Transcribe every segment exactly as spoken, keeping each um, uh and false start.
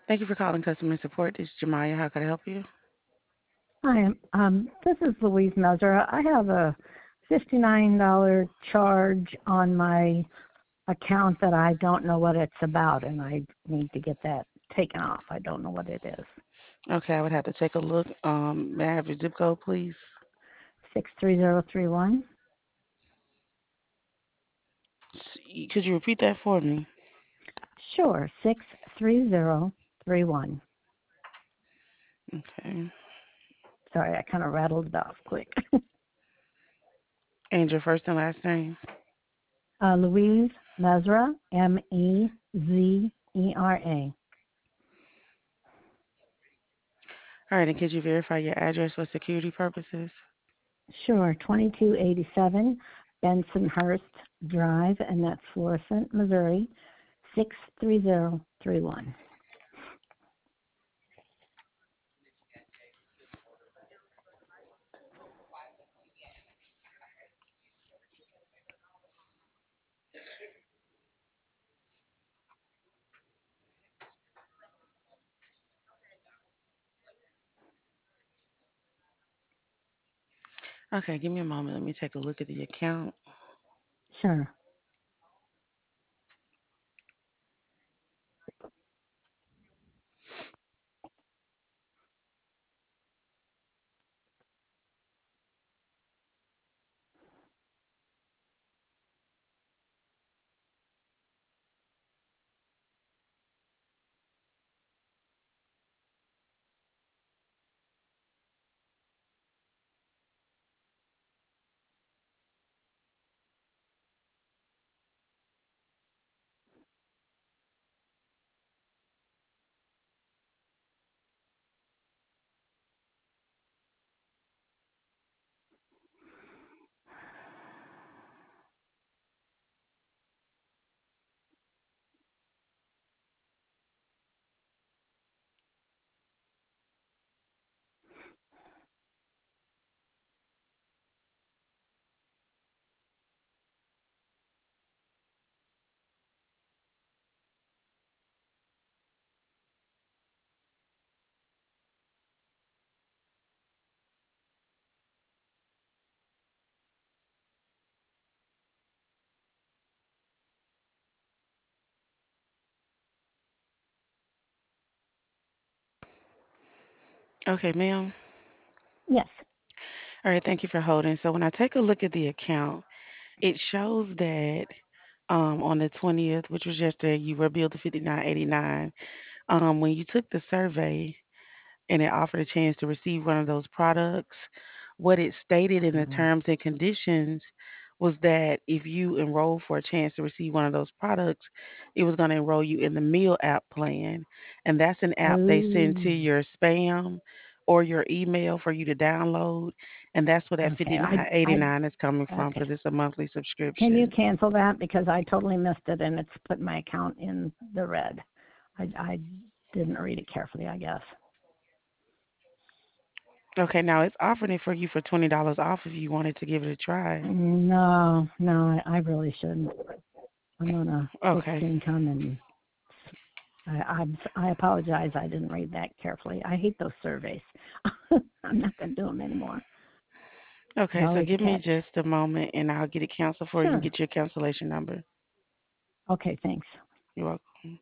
Thank you for calling customer support. This is Jemiah. How can I help you? Hi, um, this is Louise Mesra. I have a fifty-nine dollars charge on my account that I don't know what it's about, and I need to get that taken off. I don't know what it is. Okay, I would have to take a look. Um, may I have your zip code, please? six three zero three one. S- Could you repeat that for me? Sure, six three zero three one. Okay. Sorry, I kind of rattled it off quick. And your first and last name? uh, Louise Mesra, M E Z E R A. All right, and could you verify your address for security purposes? Sure, twenty-two eighty-seven Bensonhurst Drive, and that's Florissant, Missouri, six three zero three one. Okay, give me a moment. Let me take a look at the account. Sure. Okay, ma'am. Yes. All right, thank you for holding. So when I take a look at the account, it shows that um, on the twentieth, which was yesterday, you were billed the fifty-nine eighty-nine. Um, when you took the survey, and it offered a chance to receive one of those products, what it stated in the Mhm. terms and conditions was that if you enroll for a chance to receive one of those products, it was going to enroll you in the meal app plan. And that's an app they send to Oh, your spam or your email for you to download. And that's where that okay. I, I, fifty-nine eighty-nine is coming from okay. because it's a monthly Can you subscription. cancel that because I totally missed it and it's put my account in the red. I, I didn't read it carefully, I guess. Okay, now it's offering it for you for twenty dollars off if you wanted to give it a try. No, no, I, I really shouldn't. I'm on a fixed Okay. income and I, I'm, I apologize. I didn't read that carefully. I hate those surveys. I'm not going to do them anymore. It's Okay, so always a give me catch. just a moment and I'll get it canceled for you and Sure. get your cancellation number. Okay, thanks. You're welcome.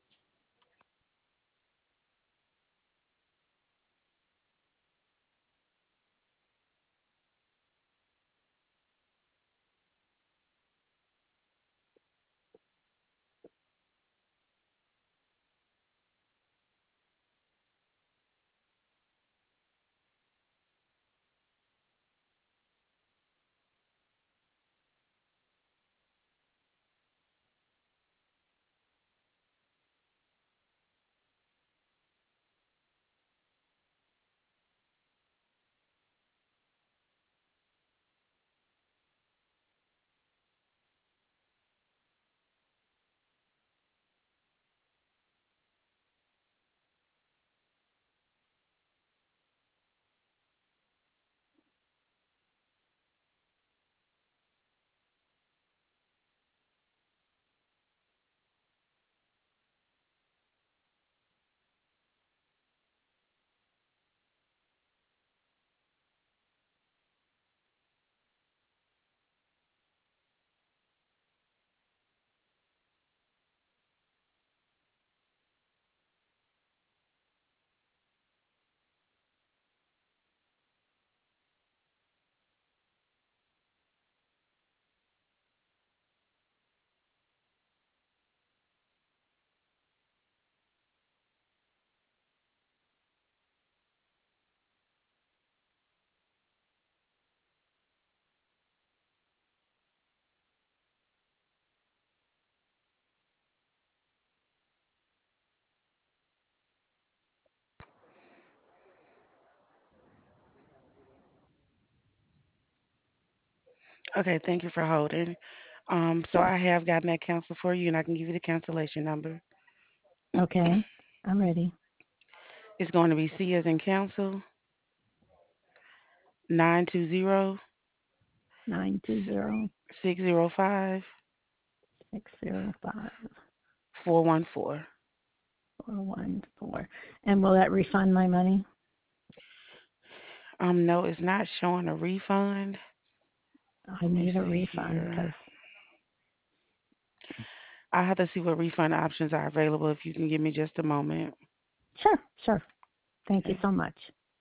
Okay, thank you for holding. Um, so Sure. I have gotten that cancel for you, and I can give you the cancellation number. Okay. I'm ready. It's going to be C as in council nine two zero Nine two zero six zero five six zero five four one four. four one four. And will that refund my money? Um, no, it's not showing a refund. I Let me need a see refund here. because I have to see what refund options are available. If you can give me just a moment. sure, sure. Thank you Okay. so much.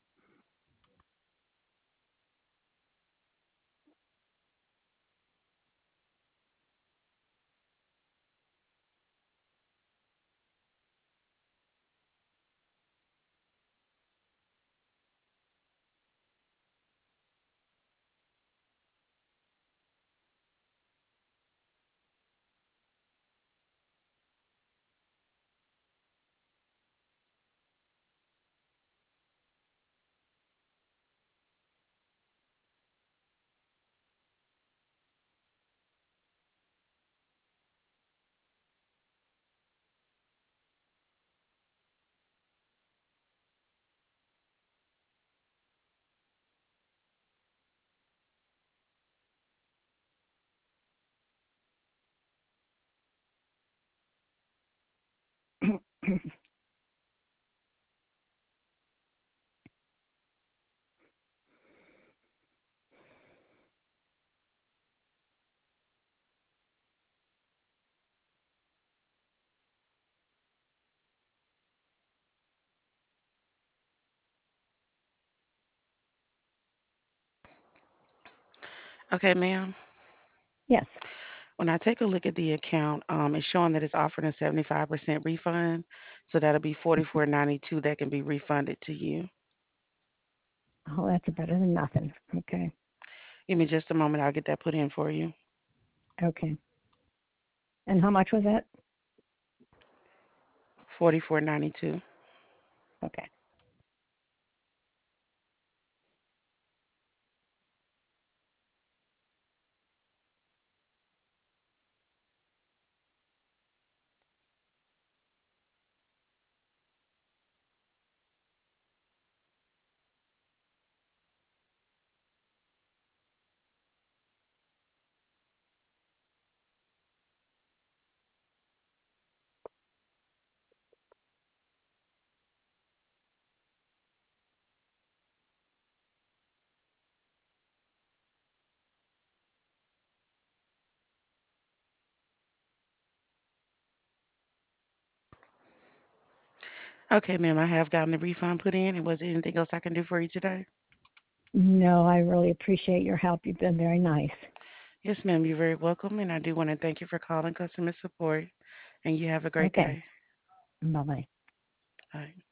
Okay, ma'am. Yes. When I take a look at the account, um, it's showing that it's offering a seventy-five percent refund. So that'll be forty-four ninety-two that can be refunded to you. Oh, that's better than nothing. Okay. Give me just a moment. I'll get that put in for you. Okay. And how much was that? forty-four ninety-two. Okay. Okay, ma'am. I have gotten the refund put in. And was there anything else I can do for you today? No, I really appreciate your help. You've been very nice. Yes, ma'am. You're very welcome. And I do want to thank you for calling customer support. And you have a great Okay. day. Bye bye. Bye.